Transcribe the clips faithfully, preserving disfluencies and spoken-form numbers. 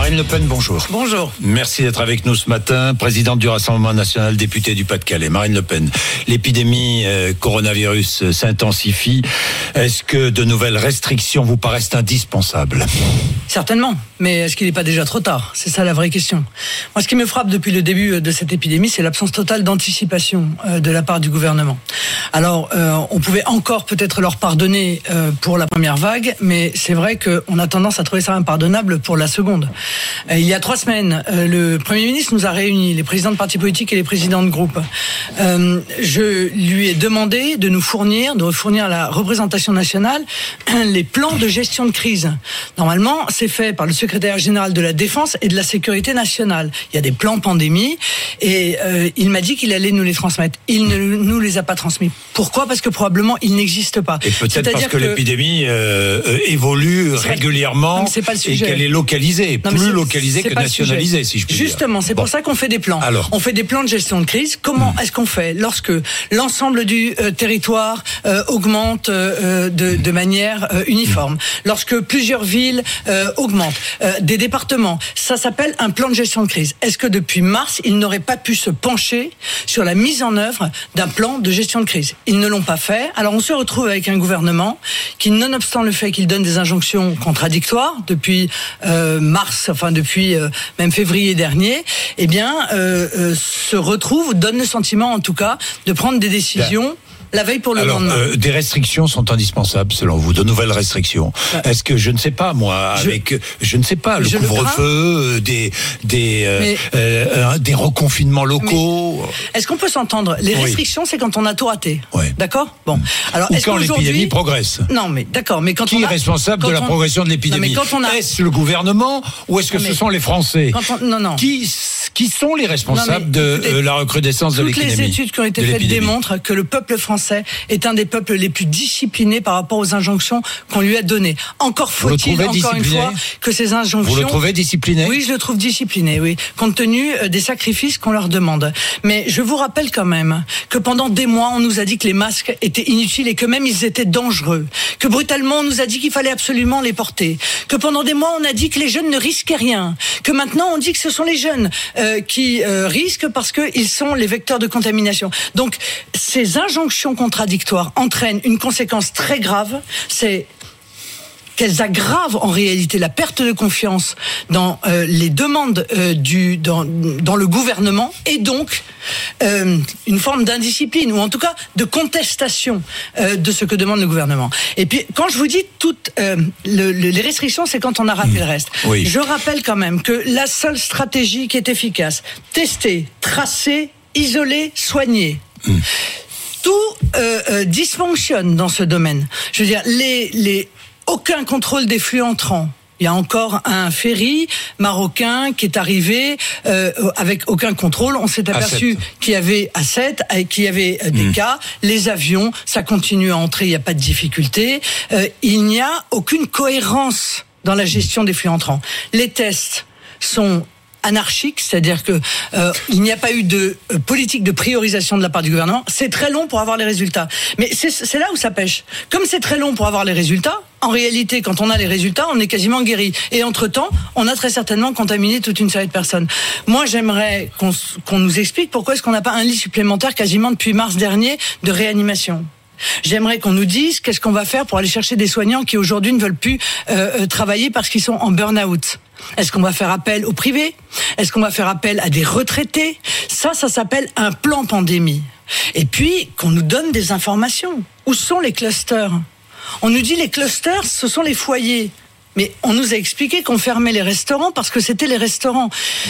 Marine Le Pen, bonjour. Bonjour. Merci d'être avec nous ce matin, présidente du Rassemblement national, députée du Pas-de-Calais. Marine Le Pen, l'épidémie euh, coronavirus euh, s'intensifie. Est-ce que de nouvelles restrictions vous paraissent indispensables ? Certainement, mais est-ce qu'il n'est pas déjà trop tard ? C'est ça la vraie question. Moi, ce qui me frappe depuis le début de cette épidémie, c'est l'absence totale d'anticipation euh, de la part du gouvernement. Alors, euh, on pouvait encore peut-être leur pardonner euh, pour la première vague, mais c'est vrai qu'on a tendance à trouver ça impardonnable pour la seconde. Euh, il y a trois semaines, euh, le Premier ministre nous a réunis, les présidents de partis politiques et les présidents de groupes. Euh, je lui ai demandé de nous fournir, de fournir à la représentation nationale les plans de gestion de crise. Normalement, c'est fait par le secrétaire général de la Défense et de la Sécurité nationale. Il y a des plans pandémie et euh, il m'a dit qu'il allait nous les transmettre. Il ne nous les a pas transmis. Pourquoi ? Parce que probablement il n'existe pas. Et peut-être C'est-à-dire parce que, que l'épidémie euh, euh, évolue c'est régulièrement non, c'est pas le sujet. Et qu'elle est localisée, non, plus c'est, localisée c'est que nationalisée, si je puis Justement, dire. c'est bon. pour ça qu'on fait des plans. Alors. On fait des plans de gestion de crise. Comment mmh. est-ce qu'on fait lorsque l'ensemble du euh, territoire euh, augmente euh, de, de manière euh, uniforme, mmh. lorsque plusieurs villes euh, augmentent, euh, des départements, ça s'appelle un plan de gestion de crise. Est-ce que depuis mars, ils n'auraient pas pu se pencher sur la mise en œuvre d'un plan de gestion de crise ? Ils ne l'ont pas fait. Alors on se retrouve avec un gouvernement qui, nonobstant le fait qu'il donne des injonctions contradictoires depuis euh, mars, enfin depuis euh, même février dernier, eh bien euh, euh, se retrouve, donne le sentiment en tout cas de prendre des décisions. Bien. La veille pour le Alors, lendemain. Euh, des restrictions sont indispensables selon vous, de nouvelles restrictions. Bah, Est-ce que je ne sais pas moi, je, avec je ne sais pas le couvre-feu, le des des euh, mais, euh, des reconfinements locaux. Est-ce qu'on peut s'entendre ? Les restrictions, oui. c'est quand on a tout raté. Oui. D'accord ? Bon. Alors, Ou est-ce quand l'épidémie progresse. Non, mais d'accord. Mais quand qui on a... est responsable quand de la on... progression de l'épidémie ? Non, on a... Est-ce le gouvernement ou est-ce que non, ce sont les Français ? on... Non, non. Qui qui sont les responsables non, mais, écoutez, de euh, la recrudescence de l'épidémie ? Toutes les études qui ont été faites démontrent que le peuple français est un des peuples les plus disciplinés par rapport aux injonctions qu'on lui a données. Encore faut-il, encore une fois, que ces injonctions... Vous le trouvez discipliné ? Oui, je le trouve discipliné, oui, compte tenu des sacrifices qu'on leur demande. Mais je vous rappelle quand même que pendant des mois, on nous a dit que les masques étaient inutiles et que même ils étaient dangereux. Que brutalement, on nous a dit qu'il fallait absolument les porter. Que pendant des mois, on a dit que les jeunes ne risquaient rien. Que maintenant, on dit que ce sont les jeunes euh, qui euh, risquent parce qu'ils sont les vecteurs de contamination. Donc, ces injonctions contradictoires entraînent une conséquence très grave, c'est qu'elles aggravent en réalité la perte de confiance dans euh, les demandes euh, du dans, dans le gouvernement et donc euh, une forme d'indiscipline ou en tout cas de contestation euh, de ce que demande le gouvernement. Et puis quand je vous dis toutes euh, le, le, les restrictions, c'est quand on a rappelé mmh. le reste. Oui. Je rappelle quand même que la seule stratégie qui est efficace, tester, tracer, isoler, soigner. Mmh. Tout euh, euh, dysfonctionne dans ce domaine. Je veux dire, les, les, aucun contrôle des flux entrants. Il y a encore un ferry marocain qui est arrivé euh, avec aucun contrôle. On s'est aperçu qu'il y avait à sept, qu'il y avait des mmh. cas. Les avions, ça continue à entrer, il n'y a pas de difficulté. Euh, il n'y a aucune cohérence dans la gestion des flux entrants. Les tests sont anarchique, c'est-à-dire que euh, il n'y a pas eu de euh, politique de priorisation de la part du gouvernement. C'est très long pour avoir les résultats. Mais c'est, c'est là où ça pêche. Comme c'est très long pour avoir les résultats, en réalité, quand on a les résultats, on est quasiment guéri. Et entre-temps, on a très certainement contaminé toute une série de personnes. Moi, j'aimerais qu'on, qu'on nous explique pourquoi est-ce qu'on n'a pas un lit supplémentaire quasiment depuis mars dernier de réanimation. J'aimerais qu'on nous dise qu'est-ce qu'on va faire pour aller chercher des soignants qui aujourd'hui ne veulent plus euh, travailler parce qu'ils sont en burn-out. Est-ce qu'on va faire appel au privé ? Est-ce qu'on va faire appel à des retraités ? Ça, ça s'appelle un plan pandémie. Et puis, qu'on nous donne des informations. Où sont les clusters ? On nous dit les clusters, ce sont les foyers. Mais on nous a expliqué qu'on fermait les restaurants parce que c'était les restaurants.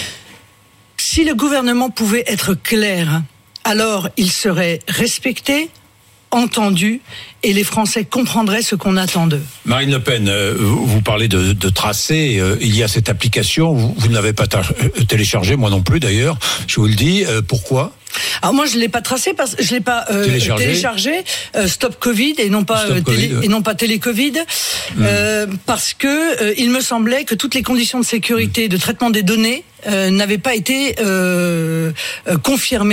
Si le gouvernement pouvait être clair, alors il serait respecté, entendu, et les Français comprendraient ce qu'on attend d'eux. Marine Le Pen, euh, vous, vous parlez de, de tracé, euh, il y a cette application, vous, vous ne l'avez pas ta- téléchargée, moi non plus d'ailleurs, je vous le dis, euh, pourquoi ? Alors moi je l'ai pas tracé parce que je l'ai pas euh, téléchargé, téléchargé euh, Stop Covid et non pas euh, télé, et non pas Télé Covid mmh. euh, parce que euh, il me semblait que toutes les conditions de sécurité, mmh. de traitement des données euh, n'avaient pas été euh, euh, confirmées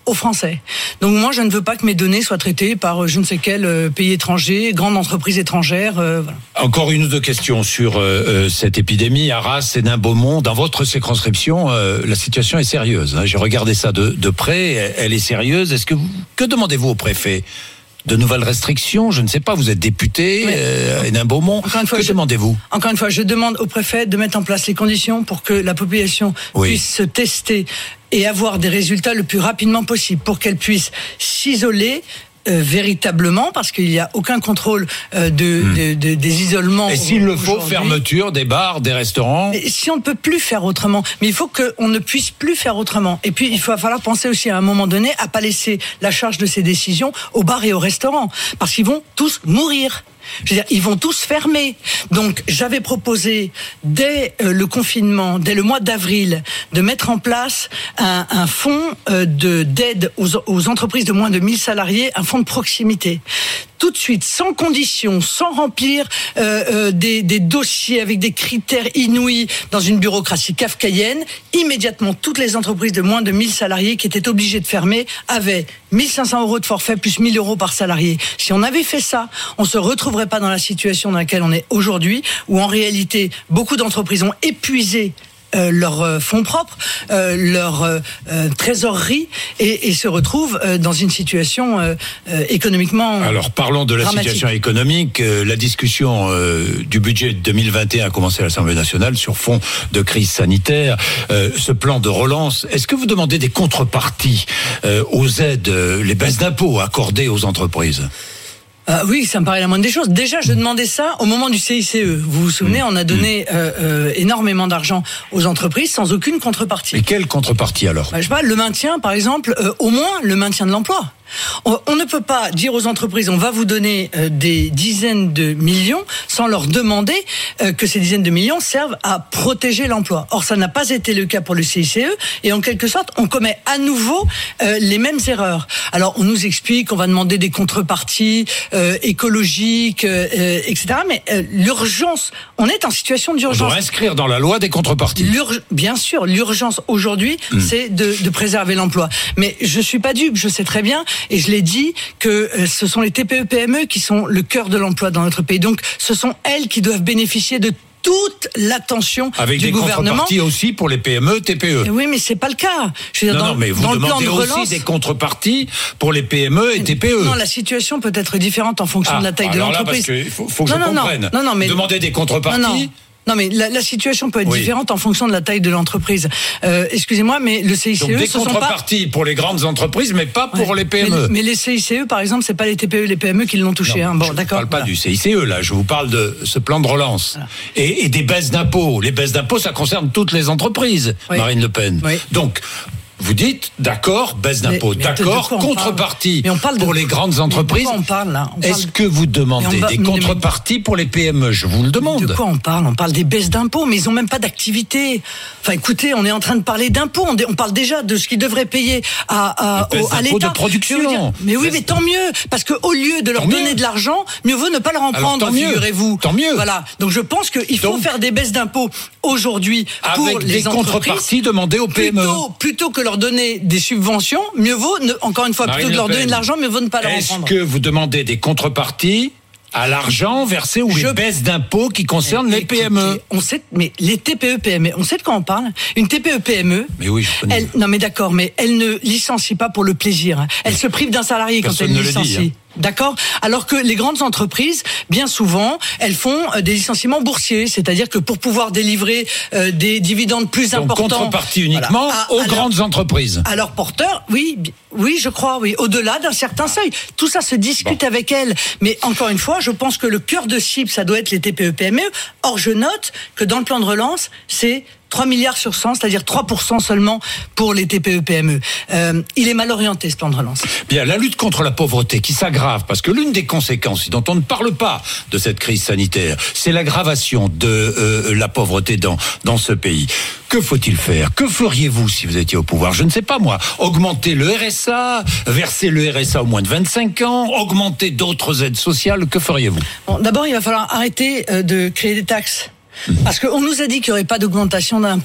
aux Français. Donc moi, je ne veux pas que mes données soient traitées par je ne sais quel euh, pays étranger, grande entreprise étrangère. Euh, voilà. Encore une ou deux questions sur euh, cette épidémie. Arras, Hénin-Beaumont, dans votre circonscription, euh, la situation est sérieuse. Hein. J'ai regardé ça de, de près, elle est sérieuse. Est-ce que vous, que demandez-vous au préfet ? De nouvelles restrictions, je ne sais pas, vous êtes député, oui. euh, Hénin-Beaumont, que je, demandez-vous ? Encore une fois, je demande au préfet de mettre en place les conditions pour que la population oui. puisse se tester et avoir des résultats le plus rapidement possible, pour qu'elle puisse s'isoler Euh, véritablement, parce qu'il n'y a aucun contrôle euh, de, mmh. de, de, des isolements. Et s'il le faut, fermeture des bars, des restaurants. Mais si on ne peut plus faire autrement, mais il faut qu'on ne puisse plus faire autrement. Et puis, il va falloir penser aussi à un moment donné à pas laisser la charge de ces décisions aux bars et aux restaurants, parce qu'ils vont tous mourir. Je veux dire, ils vont tous fermer. Donc, j'avais proposé, dès euh, le confinement, dès le mois d'avril, de mettre en place un, un fonds euh, de, d'aide aux, aux entreprises de moins de mille salariés, un fonds de proximité. Tout de suite, sans condition, sans remplir euh, euh, des, des dossiers avec des critères inouïs dans une bureaucratie kafkaïenne, immédiatement, toutes les entreprises de moins de mille salariés qui étaient obligées de fermer avaient mille cinq cents euros de forfait plus mille euros par salarié. Si on avait fait ça, on se retrouverait pas dans la situation dans laquelle on est aujourd'hui, où en réalité, beaucoup d'entreprises ont épuisé Euh, leurs euh, fonds propres, euh, leur euh, euh, trésorerie, et, et se retrouvent euh, dans une situation euh, euh, économiquement Alors parlons de la dramatique. Situation économique. Euh, la discussion euh, du budget deux mille vingt et un a commencé à l'Assemblée nationale sur fond de crise sanitaire. Euh, ce plan de relance, est-ce que vous demandez des contreparties euh, aux aides, euh, les baisses d'impôts accordées aux entreprises ? Euh, oui, ça me paraît la moindre des choses. Déjà, je demandais ça au moment du C I C E. Vous vous souvenez, on a donné euh, euh, énormément d'argent aux entreprises sans aucune contrepartie. Et quelle contrepartie alors ? bah, Je sais pas, le maintien, par exemple, euh, au moins le maintien de l'emploi. On, on ne peut pas dire aux entreprises on va vous donner euh, des dizaines de millions sans leur demander euh, que ces dizaines de millions servent à protéger l'emploi. Or, ça n'a pas été le cas pour le C I C E, et en quelque sorte, on commet à nouveau euh, les mêmes erreurs. Alors, on nous explique qu'on va demander des contreparties euh, écologiques, euh, et cetera. Mais euh, l'urgence, on est en situation d'urgence. On doit inscrire dans la loi des contreparties. L'urg- bien sûr, l'urgence aujourd'hui, mmh. c'est de, de préserver l'emploi. Mais je suis pas dupe, je sais très bien. Et je l'ai dit que euh, ce sont les T P E P M E qui sont le cœur de l'emploi dans notre pays. Donc, ce sont elles qui doivent bénéficier de toute l'attention Avec du gouvernement. Avec des contreparties aussi pour les P M E, T P E. Oui, mais c'est pas le cas. Je veux dire, non, dans, non, mais vous dans demandez le plan de relance, aussi des contreparties pour les P M E et T P E. Non, la situation peut être différente en fonction ah, de la taille de l'entreprise. Là, parce que faut, faut que non, je non, comprenne. Non, non, mais demandez des contreparties. Non, non. Non, mais la, la situation peut être oui. différente en fonction de la taille de l'entreprise. Euh, excusez-moi, mais le C I C E, donc des ce contreparties sont pas... pour les grandes entreprises, mais pas pour ouais. les P M E. Mais, mais les C I C E, par exemple, c'est pas les T P E et les P M E qui l'ont touché. Non, hein. Bon, je d'accord. ne parle pas voilà. du C I C E, là. Je vous parle de ce plan de relance. Voilà. Et, et des baisses d'impôts. Les baisses d'impôts, ça concerne toutes les entreprises, oui. Marine Le Pen. Oui. Donc, vous dites, d'accord, baisse d'impôts, mais, mais d'accord, contrepartie pour les grandes entreprises. On parle, là on Est-ce parle... que vous demandez va... des contreparties pour les P M E ? Je vous le demande. De quoi on parle ? On parle des baisses d'impôts, mais ils n'ont même pas d'activité. Enfin, écoutez, on est en train de parler d'impôts. On, on parle déjà de ce qu'ils devraient payer à, à, au, à l'État. de production. Dire, mais oui, mais tant mieux, parce que au lieu de leur tant donner mieux. de l'argent, mieux vaut ne pas leur en Alors, prendre, figurez-vous. Tant mieux. Voilà. Donc je pense qu'il faut Donc, faire des baisses d'impôts aujourd'hui pour avec les des entreprises. Contreparties demandées aux P M E. Plutôt, plutôt que leur donner des subventions, mieux vaut, ne, encore une fois, Marine plutôt que de leur donner de l'argent, mieux vaut ne pas leur en prendre. Est-ce que vous demandez des contreparties à l'argent versé ou je... les baisses d'impôts qui concernent les P M E? On sait, mais les T P E P M E, on sait de quoi on parle. Une T P E P M E. Mais oui, je connais. Elle, non, mais d'accord, mais elle ne licencie pas pour le plaisir. Elle mais se prive d'un salarié quand elle licencie. Dit, hein. D'accord ? Alors que les grandes entreprises, bien souvent, elles font des licenciements boursiers, c'est-à-dire que pour pouvoir délivrer euh, des dividendes plus Donc, importants, contrepartie uniquement voilà, à, aux à grandes leur, entreprises. À leurs porteurs, oui, oui, je crois, oui, au-delà d'un certain seuil. Tout ça se discute bon. avec elles. Mais encore une fois, je pense que le cœur de cible, ça doit être les T P E P M E. Or, je note que dans le plan de relance, c'est trois milliards sur cent, c'est-à-dire trois pour cent seulement pour les T P E P M E. Euh, il est mal orienté, ce plan de relance. Bien, la lutte contre la pauvreté qui s'aggrave, parce que l'une des conséquences dont on ne parle pas de cette crise sanitaire, c'est l'aggravation de euh, la pauvreté dans, dans ce pays. Que faut-il faire ? Que feriez-vous si vous étiez au pouvoir ? Je ne sais pas moi. Augmenter le R S A, verser le R S A aux moins de vingt-cinq ans, augmenter d'autres aides sociales, que feriez-vous ? Bon, d'abord, il va falloir arrêter euh, de créer des taxes. Parce qu'on nous a dit qu'il n'y aurait pas d'augmentation d'impôts.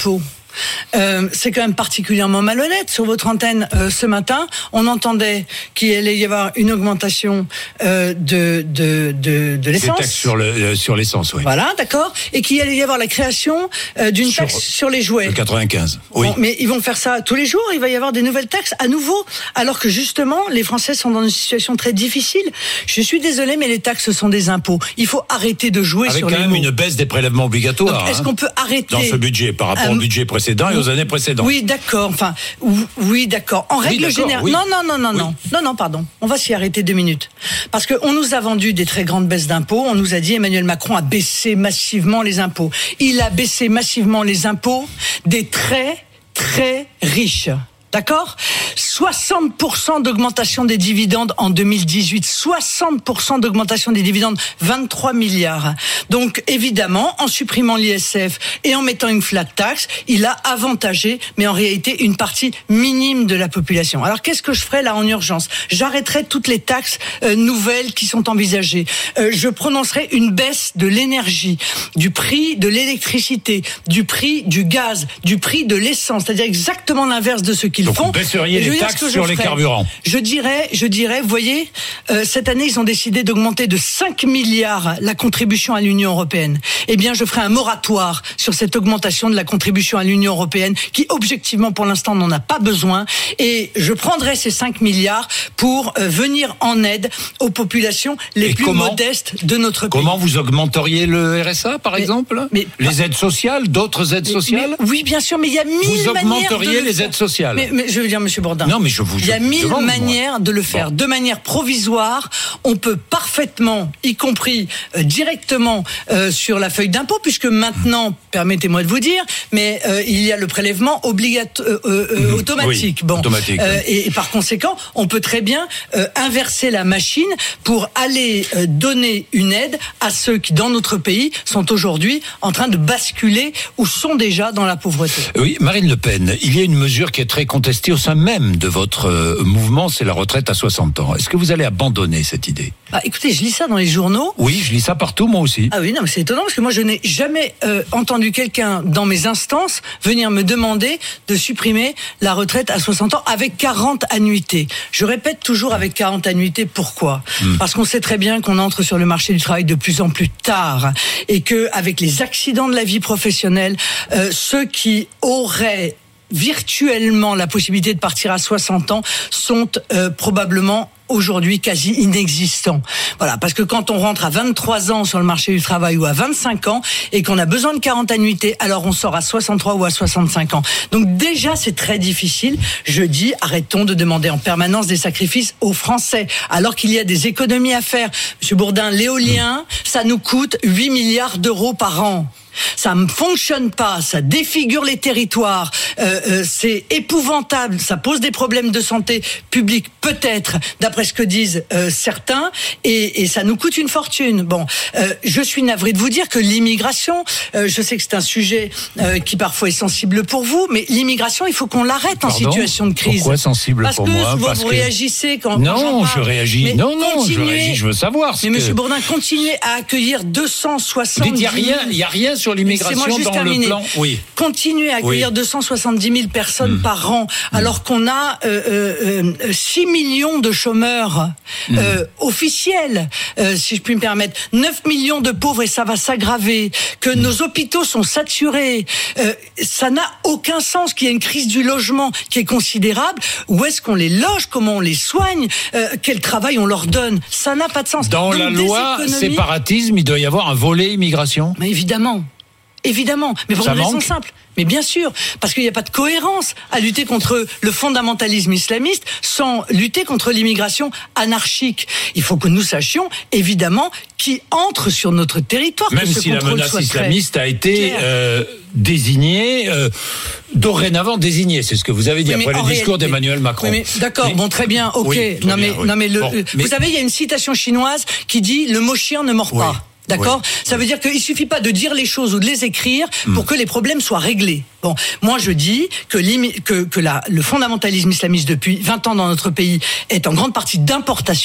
Euh, c'est quand même particulièrement malhonnête. Sur votre antenne euh, ce matin, on entendait qu'il allait y avoir une augmentation euh, de, de, de, de l'essence. Des taxes sur, le, euh, sur l'essence, oui. Voilà, d'accord. Et qu'il allait y avoir la création euh, d'une sur, taxe sur les jouets. Le quatre-vingt-quinze, oui. Bon, mais ils vont faire ça tous les jours, il va y avoir des nouvelles taxes à nouveau, alors que justement, les Français sont dans une situation très difficile. Je suis désolée, mais les taxes sont des impôts. Il faut arrêter de jouer Avec sur les mots. Avec quand même une baisse des prélèvements obligatoires. Donc, est-ce hein, qu'on peut arrêter dans ce budget, par rapport euh, au budget précédent et aux années précédentes. Oui, d'accord. Enfin, oui, d'accord. En règle oui, générale, oui. non, non, non, non, oui. non, non, non, pardon. On va s'y arrêter deux minutes, parce que on nous a vendu des très grandes baisses d'impôts. On nous a dit Emmanuel Macron a baissé massivement les impôts. Il a baissé massivement les impôts des très, très riches. D'accord ? soixante pour cent d'augmentation des dividendes en deux mille dix-huit. soixante pour cent d'augmentation des dividendes, vingt-trois milliards. Donc, évidemment, en supprimant l'I S F et en mettant une flat tax, il a avantagé, mais en réalité, une partie minime de la population. Alors, qu'est-ce que je ferai là en urgence ? J'arrêterai toutes les taxes euh, nouvelles qui sont envisagées. Euh, je prononcerai une baisse de l'énergie, du prix de l'électricité, du prix du gaz, du prix de l'essence, c'est-à-dire exactement l'inverse de ce qu'ils Donc, font. Vous baisseriez les taxes sur les carburants. Je dirais, je dirais, vous voyez, euh, cette année, ils ont décidé d'augmenter de cinq milliards la contribution à l'Union européenne. Eh bien, je ferai un moratoire sur cette augmentation de la contribution à l'Union européenne, qui, objectivement, pour l'instant, n'en a pas besoin. Et je prendrai ces cinq milliards pour euh, venir en aide aux populations les Et plus comment, modestes de notre pays. Comment vous augmenteriez le R S A, par mais, exemple mais, Les aides sociales, d'autres aides mais, sociales mais, Oui, bien sûr, mais il y a mille vous manières de augmenteriez les aides sociales. Mais, mais je veux dire, Monsieur Bourdin. Non, mais je vous. Il y a mille demande, manières moi. de le faire. Bon. De manière provisoire, on peut parfaitement, y compris euh, directement euh, sur la feuille d'impôt, puisque maintenant, permettez-moi de vous dire, mais euh, il y a le prélèvement obligatoire, euh, euh, mmh. automatique. Oui, bon, automatique. Euh, oui. et, et par conséquent, on peut très bien euh, inverser la machine pour aller euh, donner une aide à ceux qui, dans notre pays, sont aujourd'hui en train de basculer ou sont déjà dans la pauvreté. Oui, Marine Le Pen, il y a une mesure qui est très contestée au sein même de votre euh, mouvement, c'est la retraite à soixante ans. Est-ce que vous allez abandonner cette idée ? Ah, écoutez, je lis ça dans les journaux. Oui, je lis ça partout, moi aussi. Ah oui, non, mais c'est étonnant parce que moi, je n'ai jamais euh, entendu quelqu'un dans mes instances venir me demander de supprimer la retraite à soixante ans avec quarante annuités. Je répète toujours avec quarante annuités. Pourquoi ? mmh. Parce qu'on sait très bien qu'on entre sur le marché du travail de plus en plus tard et que avec les accidents de la vie professionnelle, euh, ceux qui auraient virtuellement la possibilité de partir à soixante ans sont euh, probablement aujourd'hui quasi inexistants. Voilà, parce que quand on rentre à vingt-trois ans sur le marché du travail ou à vingt-cinq ans et qu'on a besoin de quarante annuités, alors on sort à soixante-trois ou à soixante-cinq ans. Donc déjà, c'est très difficile. Je dis, arrêtons de demander en permanence des sacrifices aux Français, alors qu'il y a des économies à faire. Monsieur Bourdin, l'éolien, ça nous coûte huit milliards d'euros par an. Ça ne fonctionne pas, ça défigure les territoires, euh, euh, c'est épouvantable, ça pose des problèmes de santé publique, peut-être, d'après ce que disent euh, certains, et, et ça nous coûte une fortune. Bon, euh, je suis navré de vous dire que l'immigration, euh, je sais que c'est un sujet euh, qui parfois est sensible pour vous, mais l'immigration, il faut qu'on l'arrête Pardon, en situation de crise. Pourquoi sensible parce pour que moi vous, parce vous que... réagissez quand, non, quand je réagis. Mais non, non, je réagis. Je veux savoir. Ce mais que... Monsieur Bourdin, continuez à accueillir deux cent soixante-dix. Il y a rien, il y a rien sur l'immigration dans terminer. Le plan. Oui. Continuer à accueillir oui. deux cent soixante-dix mille personnes mmh. par an, mmh. alors qu'on a euh, euh, six millions de chômeurs mmh. euh, officiels, euh, si je puis me permettre, neuf millions de pauvres et ça va s'aggraver, que mmh. nos hôpitaux sont saturés, euh, ça n'a aucun sens qu'il y ait une crise du logement qui est considérable. Où est-ce qu'on les loge, comment on les soigne, euh, quel travail on leur donne, ça n'a pas de sens. Dans Donc, la loi économies... séparatisme, il doit y avoir un volet immigration. Mais évidemment. Évidemment, mais pour ça une manque. raison simple. Mais bien sûr, parce qu'il n'y a pas de cohérence à lutter contre le fondamentalisme islamiste sans lutter contre l'immigration anarchique. Il faut que nous sachions, évidemment, qui entre sur notre territoire. Même que ce si la menace islamiste a été euh, désignée, euh, dorénavant désignée, c'est ce que vous avez dit oui, après le discours réalité, d'Emmanuel Macron. Oui, mais, d'accord, mais, bon, très bien, ok. Oui, très non, mais, bien, oui. non, mais, le, bon, vous mais... savez, il y a une citation chinoise qui dit « le mot chien ne mord oui. pas ». D'accord ? Oui. Ça veut dire qu'il suffit pas de dire les choses ou de les écrire pour mmh. que les problèmes soient réglés. Bon, moi je dis que, que, que la, le fondamentalisme islamiste depuis vingt ans dans notre pays est en grande partie d'importation.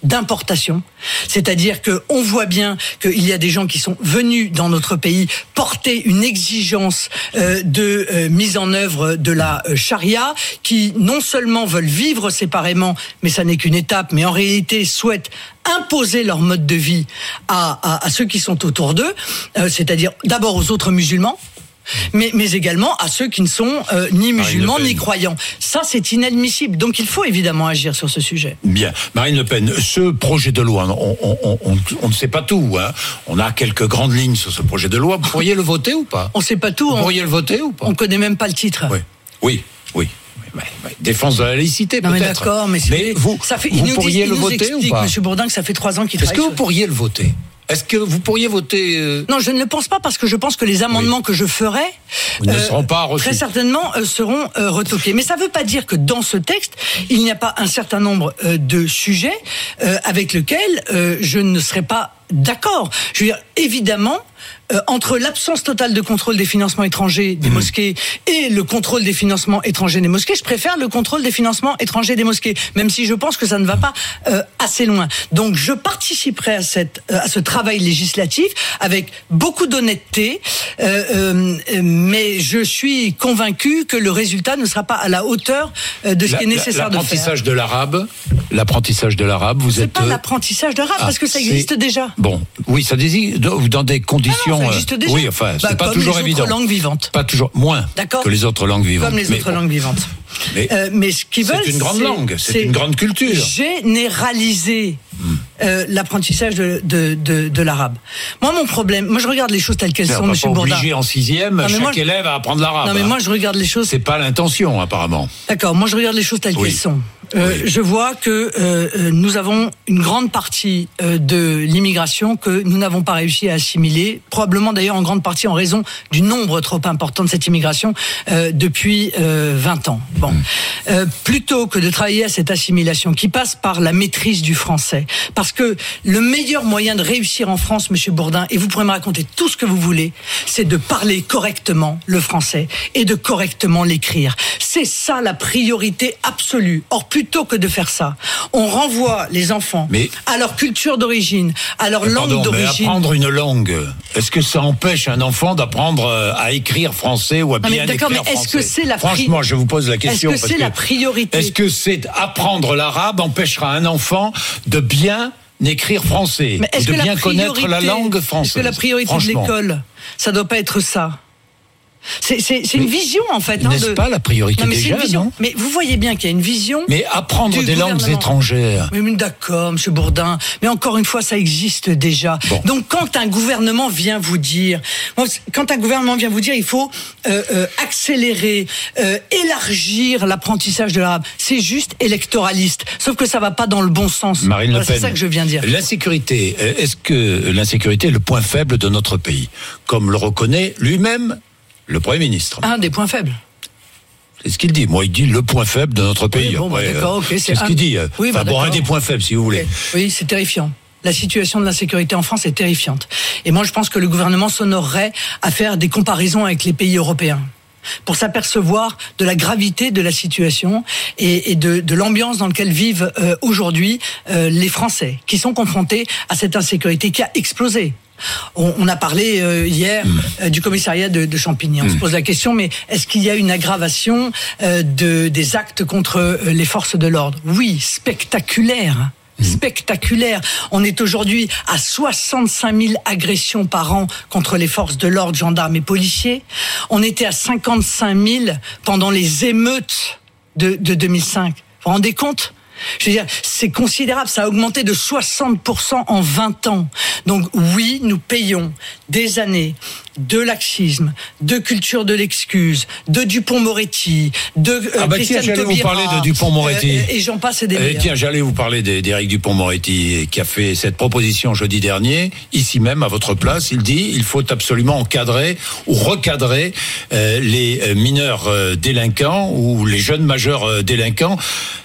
d'importation. C'est-à-dire qu'on voit bien qu'il y a des gens qui sont venus dans notre pays porter une exigence euh, de euh, mise en œuvre de la euh, charia, qui non seulement veulent vivre séparément, mais ça n'est qu'une étape, mais en réalité souhaitent imposer leur mode de vie à, à, à ceux qui sont autour d'eux, euh, c'est-à-dire d'abord aux autres musulmans, Mais, mais également à ceux qui ne sont euh, ni musulmans ni croyants. Ça, c'est inadmissible. Donc, il faut évidemment agir sur ce sujet. Bien. Marine Le Pen, ce projet de loi, on, on, on, on ne sait pas tout. Hein. On a quelques grandes lignes sur ce projet de loi. Vous pourriez le voter ou pas ? On ne sait pas tout. Vous on, pourriez le voter ou pas ? On ne connaît même pas le titre. Oui, oui, oui. Ouais, ouais. Défense de la laïcité, non, peut-être. Mais d'accord, mais, mais vous, ça fait, vous nous pourriez dit, le nous voter explique, ou pas ? Monsieur Bourdin, que ça fait trois ans qu'il Est-ce travaille. que vous pourriez le voter ? Est-ce que vous pourriez voter euh... Non, je ne le pense pas, parce que je pense que les amendements oui. que je ferai euh, ne seront pas reçus. Très certainement euh, seront euh, retoqués. Mais ça ne veut pas dire que dans ce texte, il n'y a pas un certain nombre euh, de sujets euh, avec lesquels euh, je ne serai pas d'accord. Je veux dire, évidemment, euh, entre l'absence totale de contrôle des financements étrangers des mmh. mosquées et le contrôle des financements étrangers des mosquées, je préfère le contrôle des financements étrangers des mosquées, même si je pense que ça ne va pas euh, assez loin. Donc, je participerai à, cette, euh, à ce travail législatif avec beaucoup d'honnêteté, euh, euh, mais je suis convaincu que le résultat ne sera pas à la hauteur euh, de ce la, qui est nécessaire de faire. L'apprentissage de l'arabe, l'apprentissage de l'arabe, vous c'est êtes... C'est pas l'apprentissage de l'arabe, ah, parce que ça existe déjà. Bon, oui, ça désigne dans des conditions. Ah non, ça existe déjà. Oui, enfin, bah, c'est pas toujours évident. Comme les autres langues vivantes. Pas toujours, moins que les autres langues vivantes. Comme les mais autres bon. langues vivantes. Mais, euh, mais ce qu'ils veulent, c'est une grande c'est, langue, c'est, c'est une grande culture. Généraliser hmm. euh, l'apprentissage de, de, de, de l'arabe. Moi, mon problème, moi, je regarde les choses telles qu'elles mais sont, Monsieur Bourdin. On va pas obliger en sixième non, chaque moi, élève à apprendre l'arabe. Non, mais moi, je regarde les choses. C'est pas l'intention, apparemment. D'accord. Moi, je regarde les choses telles oui. qu'elles sont. Euh, oui. Je vois que euh, nous avons une grande partie euh, de l'immigration que nous n'avons pas réussi à assimiler, probablement d'ailleurs en grande partie en raison du nombre trop important de cette immigration euh, depuis euh, vingt ans. Bon, mmh. euh, plutôt que de travailler à cette assimilation qui passe par la maîtrise du français, parce que le meilleur moyen de réussir en France, Monsieur Bourdin, et vous pourrez me raconter tout ce que vous voulez, c'est de parler correctement le français et de correctement l'écrire. C'est ça la priorité absolue. Or, plutôt que de faire ça, on renvoie les enfants mais, à leur culture d'origine, à leur langue pardon, d'origine. Mais apprendre une langue, est-ce que ça empêche un enfant d'apprendre à écrire français ou à non, bien mais écrire mais français ? est-ce que c'est la pri... Franchement, je vous pose la question. Est-ce que c'est que, la priorité ? Est-ce que c'est apprendre l'arabe empêchera un enfant de bien écrire français, mais est-ce de que bien la connaître la langue française ? Est-ce que la priorité de l'école, ça doit pas être ça ? C'est, c'est, c'est une vision, en fait. N'est-ce hein, de... pas la priorité non, mais déjà, vision. non ? Mais vous voyez bien qu'il y a une vision. Mais apprendre des langues étrangères. Mais, mais d'accord, Monsieur Bourdin. Mais encore une fois, ça existe déjà. Bon. Donc, quand un gouvernement vient vous dire, quand un gouvernement vient vous dire, il faut euh, euh, accélérer, euh, élargir l'apprentissage de l'arabe, c'est juste électoraliste. Sauf que ça va pas dans le bon sens. Marine Le voilà, Pen. C'est ça que je viens dire. L'insécurité, est-ce que l'insécurité est le point faible de notre pays, comme le reconnaît lui-même le Premier ministre? Un des points faibles. C'est ce qu'il dit. Moi, il dit le point faible de notre pays. Oui, bon, bah, ouais, d'accord, ok. C'est, c'est ce un... qu'il dit. Oui, enfin, bah, bon, un des points faibles, si vous voulez. Okay. Oui, c'est terrifiant. La situation de l'insécurité en France est terrifiante. Et moi, je pense que le gouvernement s'honorerait à faire des comparaisons avec les pays européens, pour s'apercevoir de la gravité de la situation et, et de, de l'ambiance dans laquelle vivent euh, aujourd'hui euh, les Français, qui sont confrontés à cette insécurité qui a explosé. On, on a parlé euh, hier mmh. euh, du commissariat de, de Champigny. On mmh. se pose la question, mais est-ce qu'il y a une aggravation euh, de, des actes contre euh, les forces de l'ordre ? Oui, spectaculaire. Spectaculaire. On est aujourd'hui à soixante-cinq mille agressions par an contre les forces de l'ordre, gendarmes et policiers. On était à cinquante-cinq mille pendant les émeutes de, de deux mille cinq. Vous vous rendez compte ? Je veux dire, c'est considérable. Ça a augmenté de soixante pour cent en vingt ans. Donc oui, nous payons des années de laxisme, de culture de l'excuse, de Dupond-Moretti, de euh, ah bah Christiane tiens, j'allais Taubira, vous parler de Dupond-Moretti. Euh, et j'en passe et des meilleurs. Tiens, j'allais vous parler d'Éric Dupond-Moretti, qui a fait cette proposition jeudi dernier, ici même à votre place. Il dit il faut absolument encadrer ou recadrer euh, les mineurs euh, délinquants ou les jeunes majeurs euh, délinquants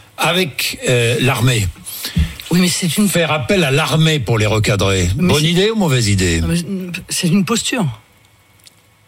avec euh, l'armée. Oui, mais c'est une... Faire appel à l'armée pour les recadrer. Mais Bonne idée ou mauvaise idée ? C'est une posture.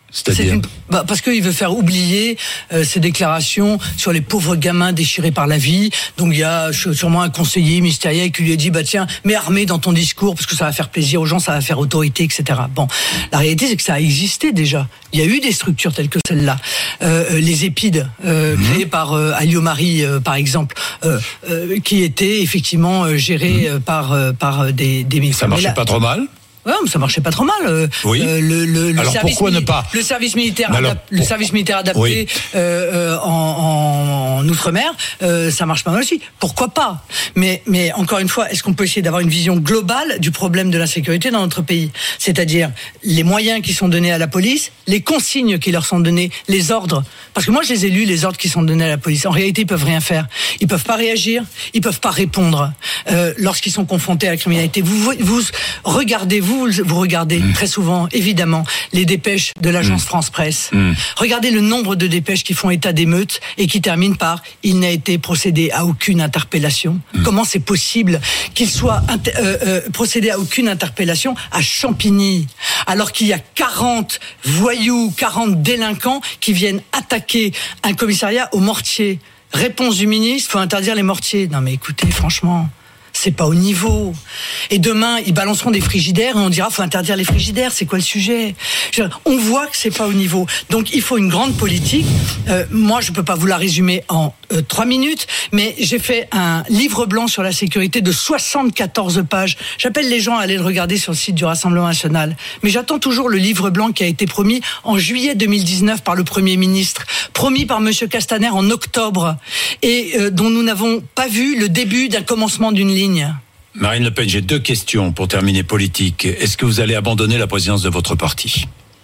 C'est-à-dire une... bah, parce qu'il veut faire oublier euh, ses déclarations sur les pauvres gamins déchirés par la vie. Donc il y a sûrement un conseiller ministériel qui lui a dit bah tiens, mets armée dans ton discours parce que ça va faire plaisir aux gens, ça va faire autorité, et cetera. Bon, la réalité c'est que ça a existé déjà. Il y a eu des structures telles que celle-là, euh, les épides euh, mmh. créées par euh, Alliot-Marie euh, par exemple, euh, euh, qui étaient effectivement euh, gérées mmh. euh, par euh, par des des militaires. Ça marchait là, pas trop mal. Ouais, mais ça marchait pas trop mal. Euh, oui. Euh, le, le, le alors service pourquoi mili- ne pas le service militaire, alors, adap- le service militaire adapté oui. euh, euh, en, en, en outre-mer, euh, ça marche pas mal aussi. Pourquoi pas ? Mais mais encore une fois, est-ce qu'on peut essayer d'avoir une vision globale du problème de l'insécurité dans notre pays ? C'est-à-dire les moyens qui sont donnés à la police, les consignes qui leur sont données, les ordres. Parce que moi, je les ai lus, les ordres qui sont donnés à la police. En réalité, ils peuvent rien faire. Ils peuvent pas réagir. Ils peuvent pas répondre euh, lorsqu'ils sont confrontés à la criminalité. Vous vous, vous regardez, vous vous regardez. Mmh. Très souvent, évidemment, les dépêches de l'agence mmh. France Presse. Mmh. Regardez le nombre de dépêches qui font état d'émeutes et qui terminent par « il n'a été procédé à aucune interpellation mmh. ». Comment c'est possible qu'il soit inter- euh, euh, procédé à aucune interpellation à Champigny, alors qu'il y a quarante voyous, quarante délinquants qui viennent attaquer un commissariat au mortier ? Réponse du ministre, faut interdire les mortiers. Non mais écoutez, franchement... c'est pas au niveau. Et demain, ils balanceront des frigidaires et on dira faut interdire les frigidaires. C'est quoi le sujet ? On voit que c'est pas au niveau. Donc il faut une grande politique. Euh, moi, je peux pas vous la résumer en euh, trois minutes, mais j'ai fait un livre blanc sur la sécurité de soixante-quatorze pages. J'appelle les gens à aller le regarder sur le site du Rassemblement national. Mais j'attends toujours le livre blanc qui a été promis en juillet deux mille dix-neuf par le Premier ministre, promis par Monsieur Castaner en octobre, et euh, dont nous n'avons pas vu le début d'un commencement d'une ligne. Marine Le Pen, j'ai deux questions pour terminer politique. Est-ce que vous allez abandonner la présidence de votre parti ?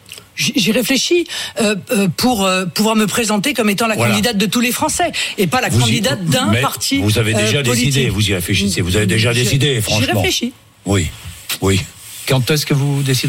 J'y réfléchis euh, euh, pour euh, pouvoir me présenter comme étant la voilà. candidate de tous les Français et pas la vous candidate y... d'un Mais parti. Vous avez déjà euh, décidé, vous y réfléchissez, vous avez déjà je, décidé, franchement. J'y réfléchis. Oui, oui. Quand est-ce que vous déciderez ?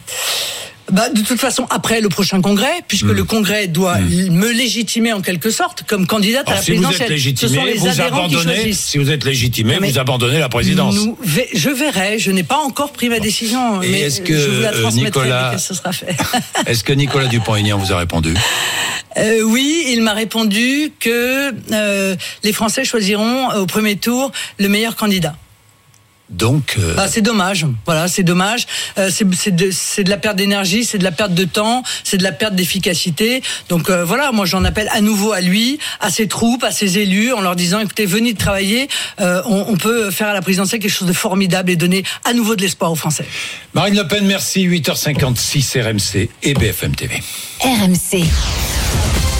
Bah, de toute façon, après le prochain congrès, puisque mmh. le congrès doit mmh. me légitimer en quelque sorte comme candidate Alors, à la si présidentielle. Vous êtes légitimé, Ce sont les vous adhérents qui abandonnez, choisissent. Si vous êtes légitimé, mais vous abandonnez la présidence. Nous, je verrai, je n'ai pas encore pris ma décision, Et mais est-ce que, je vous la transmettrai Nicolas, dès que ce sera fait. Est-ce que Nicolas Dupont-Aignan vous a répondu ? Euh, oui, il m'a répondu que euh, les Français choisiront euh, au premier tour le meilleur candidat. Donc, euh... ah, c'est dommage. Voilà, c'est dommage. Euh, c'est, c'est, de, c'est de la perte d'énergie, c'est de la perte de temps, c'est de la perte d'efficacité. Donc euh, voilà, moi j'en appelle à nouveau à lui, à ses troupes, à ses élus, en leur disant écoutez, venez de travailler. Euh, on, on peut faire à la présidentielle quelque chose de formidable et donner à nouveau de l'espoir aux Français. Marine Le Pen, merci. huit heures cinquante-six, R M C et B F M T V. R M C.